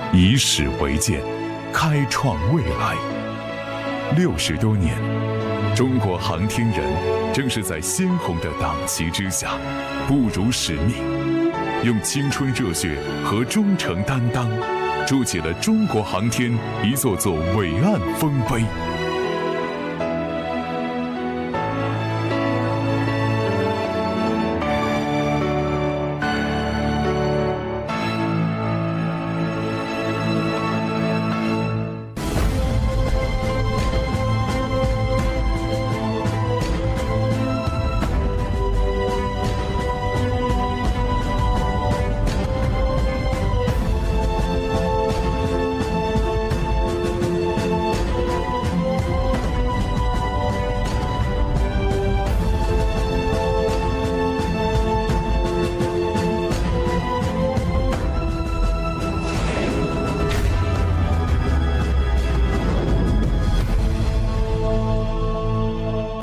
以史为鉴，开创未来。60多年，中国航天人正是在鲜红的党旗之下，不辱使命，用青春热血和忠诚担当，筑起了中国航天一座座伟岸丰碑。